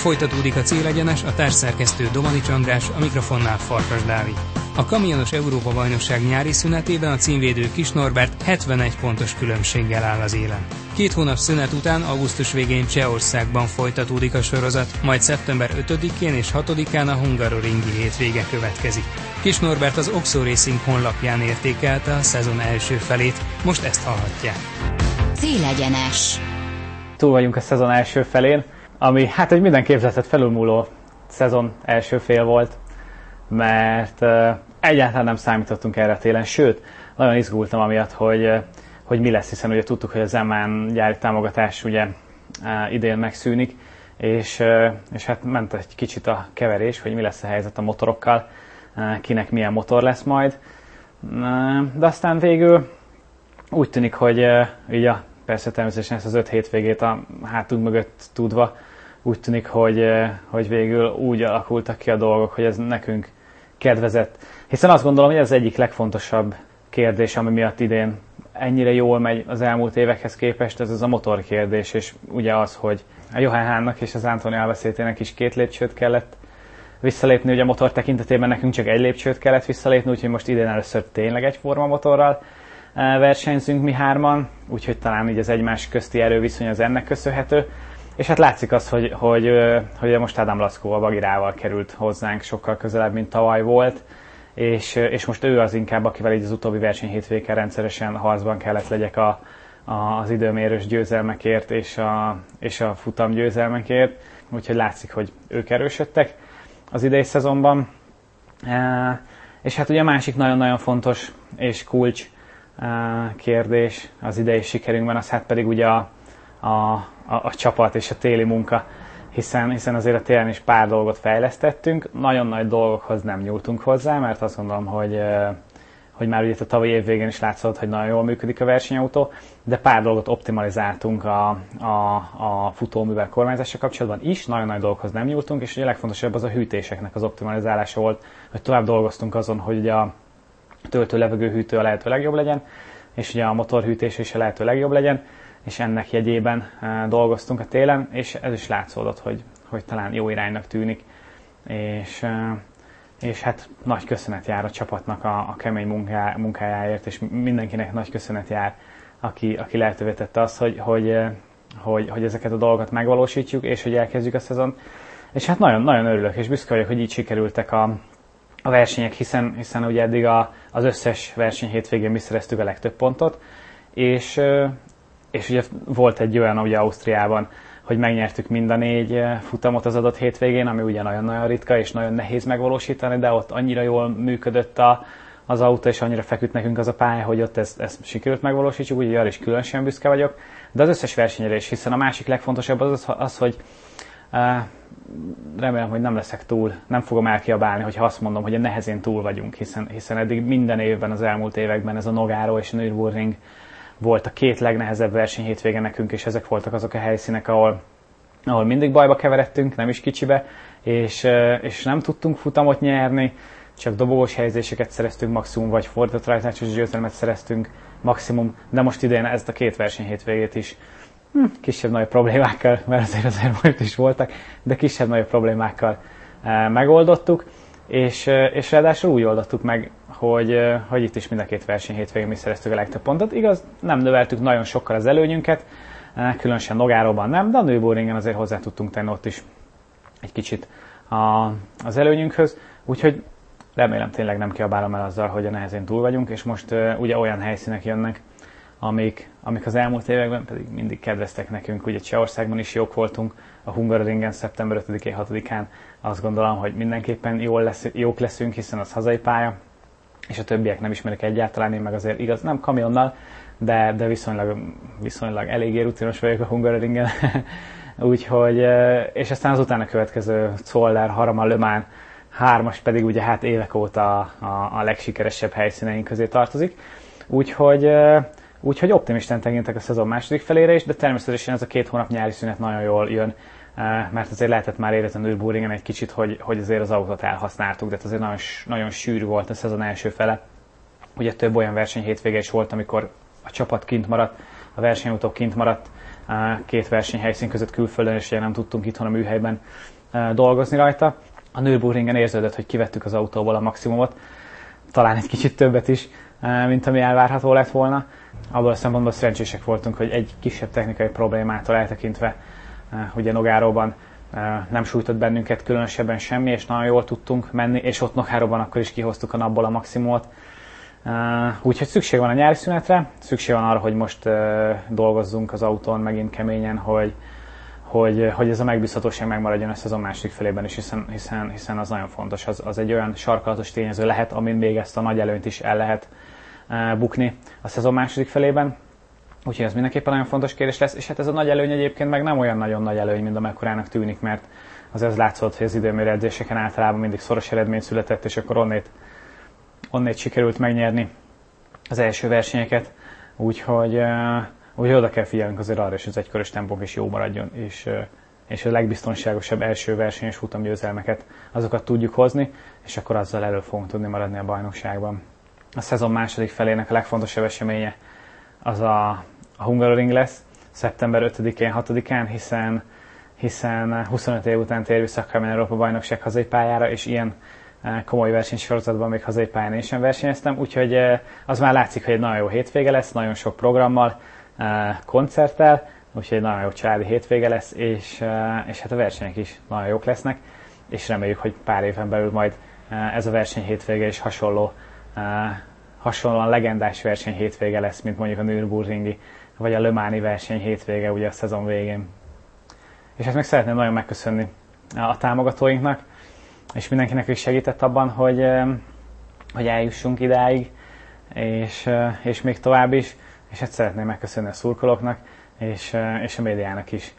Folytatódik a Célegyenes, a társszerkesztő Domanics András, a mikrofonnál Farkas Dávid. A kamionos Európa-bajnokság nyári szünetében a címvédő Kis Norbert 71 pontos különbséggel áll az élen. 2 hónap szünet után augusztus végén Csehországban folytatódik a sorozat, majd szeptember 5-én és 6-án a hungaroringi hétvége következik. Kis Norbert az Oxo Racing honlapján értékelte a szezon első felét, most ezt hallhatják. Célegyenes. Túl vagyunk a szezon első felén, ami hát egy minden képzeletet felülmúló szezon első fél volt, mert egyáltalán nem számítottunk erre a télen, sőt, nagyon izgultam amiatt, hogy mi lesz, hiszen ugye tudtuk, hogy a Zeman gyári támogatás ugye idén megszűnik, és hát ment egy kicsit a keverés, hogy mi lesz a helyzet a motorokkal, kinek milyen motor lesz majd, de aztán végül úgy tűnik, hogy így persze természetesen ezt az 5 hétvégét a hátunk mögött tudva, úgy tűnik, hogy végül úgy alakultak ki a dolgok, hogy ez nekünk kedvezett. Hiszen azt gondolom, hogy ez az egyik legfontosabb kérdés, ami miatt idén ennyire jól megy az elmúlt évekhez képest, ez a motor kérdés, és ugye az, hogy a Johan Hahn-nak és az Anthony Albacete-nek is 2 lépcsőt kellett visszalépni, ugye a motor tekintetében nekünk csak 1 lépcsőt kellett visszalépni, úgyhogy most idén először tényleg egyforma motorral versenyzünk mi hárman, úgyhogy talán így az egymás közti erőviszony az ennek köszönhető. És hát látszik az, hogy most Adam Lasko a Bagirával került hozzánk sokkal közelebb, mint tavaly volt, és most ő az inkább, akivel így az utóbbi verseny hétvégén rendszeresen harcban kellett legyek az időmérős győzelmekért és a futam győzelmekért, úgyhogy látszik, hogy ők erősödtek az idei szezonban. És hát ugye a másik nagyon-nagyon fontos és kulcs kérdés az idei sikerünkben, az hát pedig ugye a csapat és a téli munka, hiszen azért a télen is pár dolgot fejlesztettünk, nagyon nagy dolgokhoz nem nyúltunk hozzá, mert azt gondolom, hogy már ugye a tavalyi év végén is látszott, hogy nagyon jól működik a versenyautó, de pár dolgot optimalizáltunk a futóművel kormányzása kapcsolatban is, nagyon nagy dolgokhoz nem nyúltunk, és ugye a legfontosabb az a hűtéseknek az optimalizálása volt, hogy tovább dolgoztunk azon, hogy ugye a töltő-levegőhűtő a lehető legjobb legyen, és ugye a motorhűtés is a lehető legjobb legyen, és ennek jegyében dolgoztunk a télen, és ez is látszódott, hogy talán jó iránynak tűnik, és hát nagy köszönet jár a csapatnak a kemény munkájáért, és mindenkinek nagy köszönet jár, aki lehetővé tette azt, hogy ezeket a dolgokat megvalósítjuk, és hogy elkezdjük a szezon. És hát nagyon-nagyon örülök, és büszke vagyok, hogy így sikerültek a versenyek, hiszen ugye eddig az összes verseny hétvégén mi szereztük a legtöbb pontot, és ugye volt egy olyan ugye Ausztriában, hogy megnyertük mind a 4 futamot az adott hétvégén, ami ugye nagyon-nagyon ritka és nagyon nehéz megvalósítani, de ott annyira jól működött az autó, és annyira feküdt nekünk az a pálya, hogy ott ezt sikerült megvalósítsuk, úgyhogy arra is különösen büszke vagyok. De az összes versenyre is, hiszen a másik legfontosabb az hogy remélem, hogy nem fogom elkiabálni, hogyha azt mondom, hogy a nehezén túl vagyunk, hiszen eddig minden évben, az elmúlt években ez a Nogaro és a Nürburgring volt a 2 legnehezebb verseny hétvége nekünk, és ezek voltak azok a helyszínek, ahol mindig bajba keveredtünk, nem is kicsibe, és nem tudtunk futamot nyerni, csak dobogós helyezéseket szereztünk maximum, vagy fordított rajtácsos győzelmet szereztünk maximum, de most idén ezt a 2 verseny hétvégét is kisebb-nagyobb problémákkal, mert azért most is voltak, de kisebb-nagyobb problémákkal megoldottuk, és ráadásul úgy oldottuk meg, hogy itt is mind a 2 verseny hétvégén mi szereztük a legtöbb pontot. Igaz, nem növeltük nagyon sokkal az előnyünket, különösen Nogáróban nem, de a Nürburgringen azért hozzá tudtunk tenni ott is egy kicsit az előnyünkhöz, úgyhogy remélem tényleg nem kiabálom el azzal, hogy a nehezén túl vagyunk, és most ugye olyan helyszínek jönnek, amik az elmúlt években pedig mindig kedveztek nekünk. Ugye Csehországban is jók voltunk, a Hungaroringen szeptember 5-én, 6-án azt gondolom, hogy mindenképpen jók leszünk, hiszen az hazai pálya, és a többiek nem ismerik egyáltalán, én meg azért igaz, nem kamionnal, de viszonylag eléggé rutinos vagyok a Hungaroringen. Úgyhogy, és aztán az utána következő Zoller, Harama, Le Mans 3-as pedig ugye hát évek óta a legsikeresebb helyszíneink közé tartozik. Úgyhogy optimistán tekintek a szezon második felére is, de természetesen ez a 2 hónap nyári szünet nagyon jól jön, mert azért lehetett már érezni a Nürburgringen egy kicsit, hogy azért az autót elhasználtuk, de azért nagyon, nagyon sűrű volt a szezon első fele. Ugye több olyan verseny hétvége is volt, amikor a csapat kint maradt, a versenyautók kint maradt két versenyhelyszín között külföldön, és ugye nem tudtunk itthon a műhelyben dolgozni rajta. A Nürburgringen érződött, hogy kivettük az autóból a maximumot, talán egy kicsit többet is, mint ami elvárható lett volna. Abból a szempontból szerencsések voltunk, hogy egy kisebb technikai problémától eltekintve, ugye Nogáróban nem sújtott bennünket különösebben semmi, és nagyon jól tudtunk menni, és ott Nogáróban akkor is kihoztuk a napból a maximumot. Úgyhogy szükség van a nyári szünetre, szükség van arra, hogy most dolgozzunk az autón megint keményen, hogy ez a megbízhatóság megmaradjon a szezon második felében is, hiszen az nagyon fontos. Az egy olyan sarkalatos tényező lehet, amin még ezt a nagy előnyt is el lehet bukni a szezon második felében. Úgyhogy ez mindenképpen nagyon fontos kérdés lesz, és hát ez a nagy előny egyébként meg nem olyan nagyon nagy előny, mint amekkorának tűnik, mert az látszott, hogy az időmérő edzéseken általában mindig szoros eredmény született, és akkor onnét sikerült megnyerni az első versenyeket, úgyhogy oda kell figyelnünk azért arra, és az egykörös tempónk is jó maradjon, és a legbiztonságosabb első versenyes futamgyőzelmeket azokat tudjuk hozni, és akkor azzal elő fogunk tudni maradni a bajnokságban. A szezon második felének a legfontosabb eseménye az a Hungaroring lesz, szeptember 5-én, 6-án, hiszen 25 év után tér vissza a Kamion Európa bajnokság hazai pályára, és ilyen komoly versenysorozatban még hazai pályán én sem versenyeztem, úgyhogy az már látszik, hogy egy nagyon jó hétvége lesz, nagyon sok programmal, koncerttel, úgyhogy egy nagyon jó családi hétvége lesz, és hát a versenyek is nagyon jók lesznek, és reméljük, hogy pár éven belül majd ez a verseny hétvége is hasonlóan legendás verseny hétvége lesz, mint mondjuk a Nürburgringi, vagy a Le Mani verseny hétvége ugye a szezon végén. És hát meg szeretném nagyon megköszönni a támogatóinknak, és mindenkinek is segített abban, hogy eljussunk idáig, és még tovább is, és hát szeretném megköszönni a szurkolóknak, és a médiának is,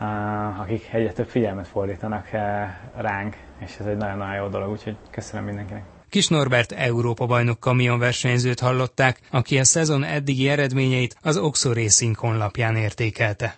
akik egyre több figyelmet fordítanak ránk, és ez egy nagyon-nagyon jó dolog, úgyhogy köszönöm mindenkinek. Kis Norbert Európa-bajnok kamionversenyzőt hallották, aki a szezon eddigi eredményeit az Oxo Racing honlapján értékelte.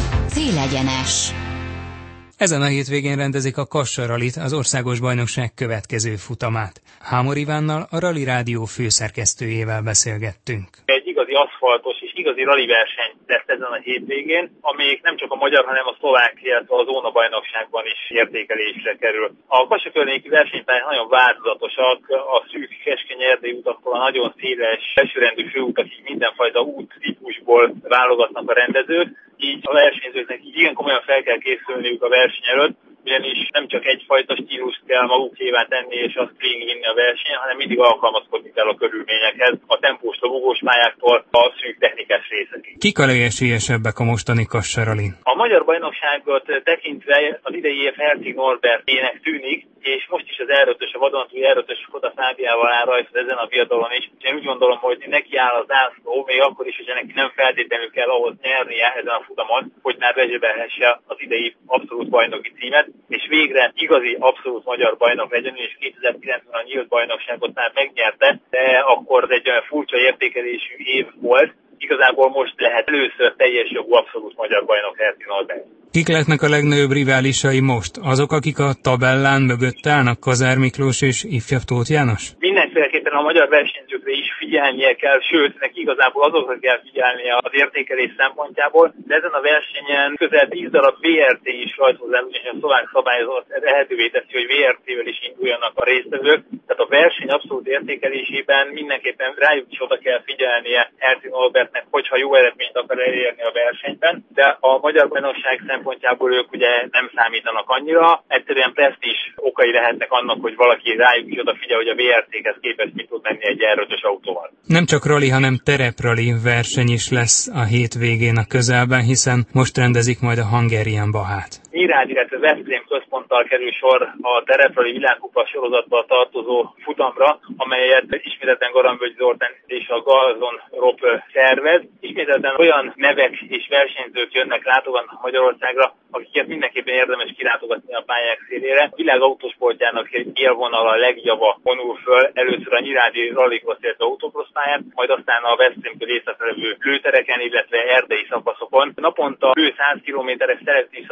Célegyenes. Ezen a hétvégén rendezik a Kassa Rallyt, az országos bajnokság következő futamát. Hámor Ivánnal, a Rally Rádió főszerkesztőjével beszélgettünk. Egy igazi aszfaltos és igazi rally verseny lesz ezen a hétvégén, ami nem csak a magyar, hanem a szlovák, illetve a zónabajnokságban is értékelésre kerül. A Kassa környéki versenypályák nagyon változatosak, a szűk keskeny erdei utaktól a nagyon széles elsőrendű főutakig mindenfajta úttípusból válogatnak a rendezők, így a versenyzőknek igen komolyan fel kell készülniük a verseny előtt, ugyanis nem csak egyfajta stílust kell magukévá tenni és azt végigvinni a versenyen, hanem mindig alkalmazkodni kell a körülményekhez, a tempós lobogós pályáktól a szűk technikás részekig. Kik a legesélyesebbek a mostani Kassa Rallyn? A magyar bajnokságot tekintve az idei év Herceg Norbertének tűnik, és most is az R5-ös, a vadonatúj R5-ös Skoda Fábiával áll rajta ezen a viadalon is. Én úgy gondolom, hogy neki áll az zászló, még akkor is, hogyha neki nem feltétlenül kell ahhoz nyernie ezen a futamon, hogy már bezsebelhesse az idei abszolút bajnoki címet, és végre igazi abszolút magyar bajnok legyen, és 2009-ben a nyílt bajnokságot már megnyerte, de akkor ez egy olyan furcsa értékelésű év volt. Igazából most lehet először teljes jogú abszolút magyar bajnok Herceg Norbert. Kik lehetnek a legnagyobb riválisai most? Azok, akik a tabellán mögött állnak, Kazár Miklós és Ifjabb Tóth János? Mindenféleképpen a magyar versenyzőkre is figyelnie kell, sőt, neki igazából azokra kell figyelnie az értékelés szempontjából, de ezen a versenyen közel 10 darab VRT is rajthoz el, ugyanis a szlovák szabályozat lehetővé teszi, hogy VRT-vel is induljanak a résztvevők. Tehát a verseny abszolút értékelésében mindenképpen rájuk is oda kell figyelnie Herceg Norbertnek, hogyha jó eredményt akar elérni a versenyben, de a magyar bajnokság szempontjából ők ugye nem számítanak annyira, egyszerűen presztízs okai lehetnek annak, hogy valaki rájuk is odafigyel, hogy a VRT-hez képest mit tud menni egy R5-ös autóval. Nem csak rally, hanem tereprally verseny is lesz a hétvégén a közelben, hiszen most rendezik majd a Hungarian Bahát. Nyírád, illetve Veszprém központtal kerül sor a tereprally világkupa sorozatba tartozó futamra, amelyet ismételten Garambögy Zoltán és a Galzon Rob szervez. Ismételten olyan nevek és versenyzők jönnek látogatni Magyarországra, akiket mindenképpen érdemes kilátogatni a pályák szélére. A világ autósportjának egy élvonala legjava vonul föl, először a Nyirádi rallycross, illetve autocross pályán, majd aztán a Veszprémtől északra levő lőtereken, illetve erdei szakaszokon. Naponta bő 100 kilométeres szelektív szakaszokat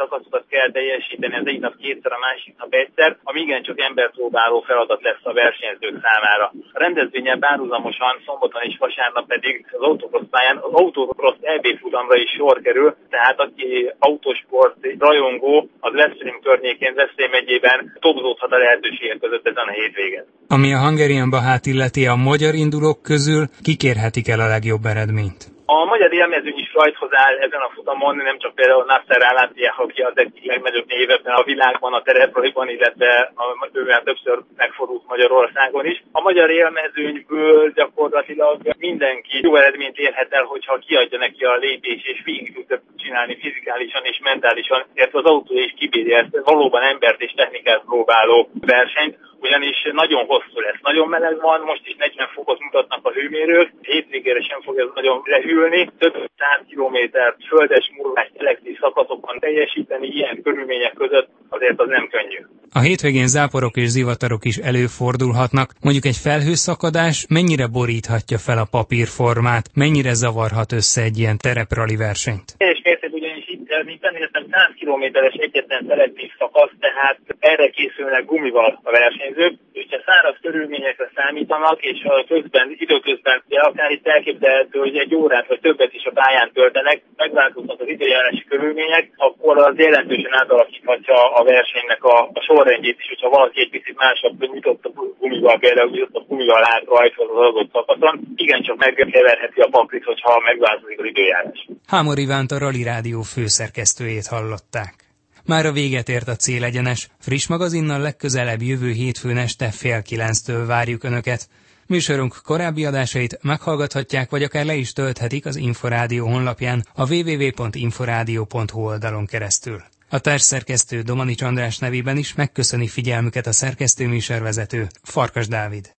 kell teljesíteni, az egyik nap kétszer, a másik nap egyszer, ami igencsak emberpróbáló feladat lesz a versenyzők számára. A rendezvényen párhuzamosan szombaton és vasárnap pedig az autocross pályán az autocross EB futamra is sor kerül, tehát aki autósport rajongó, az Veszprém környékén, Veszprém megyében tobzódhat a lehetőségek között ezen a hétvégén. Ami a Hungarian Bahát illeti, a magyar indulók közül kikérhetik el a legjobb eredményt? A magyar élmezőny is rajthoz áll ezen a futamon, nem csak például Nasser Al-Attiyah, aki az egyik legnagyobb név ebben a világban, a tereprajban, illetve bőven többször megfordult Magyarországon is. A magyar élmezőnyből gyakorlatilag mindenki jó eredményt érhet el, hogyha kiadja neki a lépés, és végig tudja csinálni fizikálisan és mentálisan, illetve az autó is kibírja ezt valóban embert és technikát próbáló versenyt, ugyanis nagyon hosszú lesz. Nagyon meleg van, most is 40 fokot mutatnak a hőmérők, hétvégére sem fog ez nagyon lehűlni, több 100 kilométert földes murvás elektív szakaszokon teljesíteni ilyen körülmények között azért az nem könnyű. A hétvégén záporok és zivatarok is előfordulhatnak. Mondjuk egy felhőszakadás mennyire boríthatja fel a papírformát, mennyire zavarhat össze egy ilyen tereprali versenyt? Teljes mértékben ugyanis itt említettem 100 kilométeres egyetlen szelektív szakasz, tehát erre készülnek gumival a versenyzők, és ha száraz körülményekre számítanak, és időközben akár itt elképzelhető, hogy egy órát vagy többet is a pályán töltenek, megváltoznak az időjárási körülmények, akkor az jelentősen átalakíthatja a versenynek a sorrendjét is, hogyha valaki egy picit másabb nyitott a gumival, például nyitott a gumival át rajthoz az adott szakaszon, igencsak megkeverheti a paklit, hogyha megváltozik az időjárás. Hámor Ivánt, a Rally Rádió főszerkesztőjét hallották. Már a véget ért a Célegyenes. Friss magazinnal legközelebb jövő hétfőn este 8:30-től várjuk Önöket. Műsorunk korábbi adásait meghallgathatják, vagy akár le is tölthetik az Inforádió honlapján a www.inforadio.hu oldalon keresztül. A társszerkesztő Domanics András nevében is megköszöni figyelmüket a szerkesztőműsorvezető, Farkas Dávid.